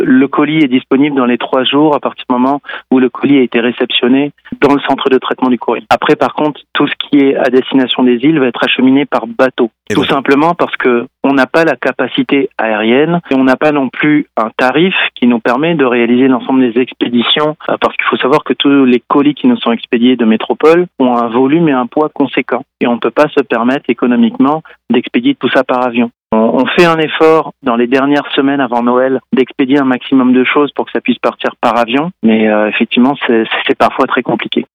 Le colis est disponible dans les 3 jours à partir du moment où le colis a été réceptionné dans le centre de traitement du courrier. Après, par contre, tout ce qui est à destination des îles va être acheminé par bateau. Tout simplement parce que on n'a pas la capacité aérienne et on n'a pas non plus un tarif qui nous permet de réaliser l'ensemble des expéditions, parce qu'il faut savoir que tous les colis qui nous sont expédiés de métropole ont un volume et un poids conséquents et on ne peut pas se permettre économiquement d'expédier tout ça par avion. On fait un effort dans les dernières semaines avant Noël d'expédier un maximum de choses pour que ça puisse partir par avion, mais effectivement c'est parfois très compliqué.